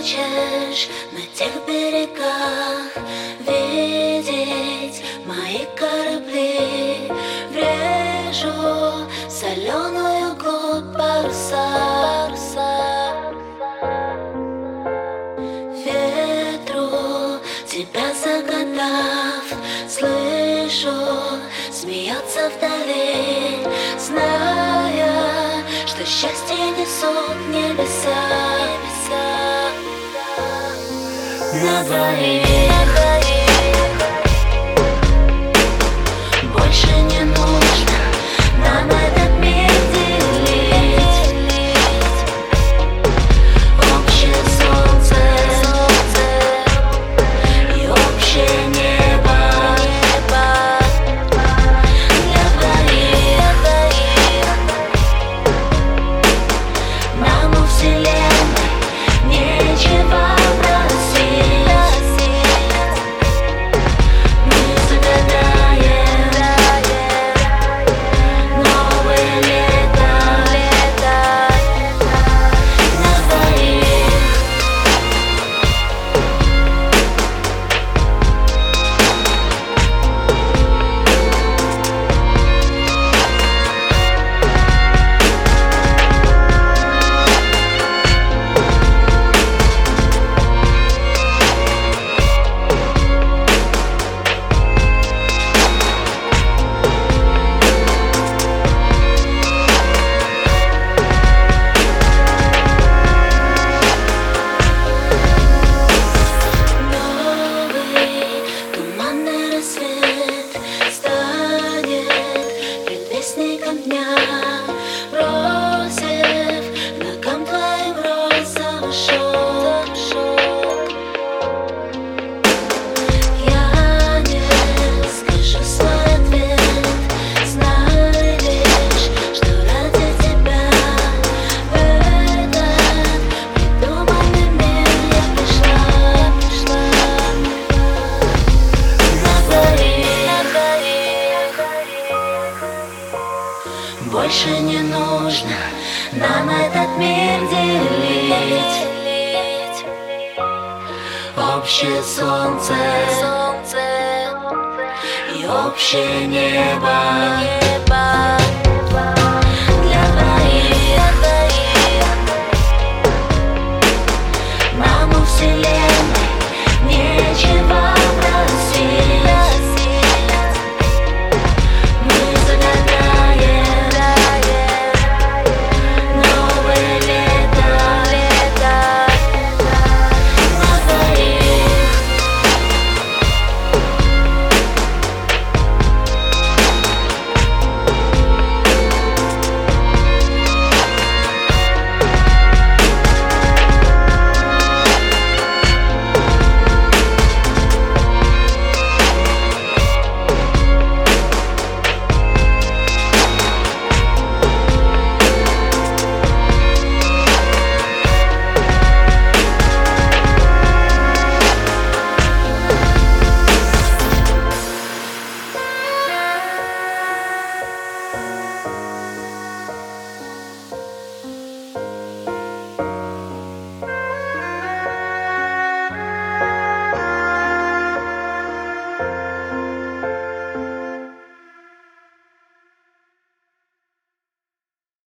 хочешь на тех берегах видеть мои корабли? Врежу соленую глубь паруса. Ветру тебя загадав, слышу, смеется вдали, зная, что счастье несут небеса. На двоих больше не нужно нам этот мир делить. Общее солнце и общее небо. Для двоих нам у вселенной нечего просить. Мы загадаем новое лето на двоих. Новый туманный рассвет станет предвестником дня, бросив ногам твоим розовый шелк. Я не скажу свой ответ, знай лишь, что ради тебя в этот придуманный мир я пришла. На двоих больше не нужно нам этот мир делить. Общее солнце и общее небо.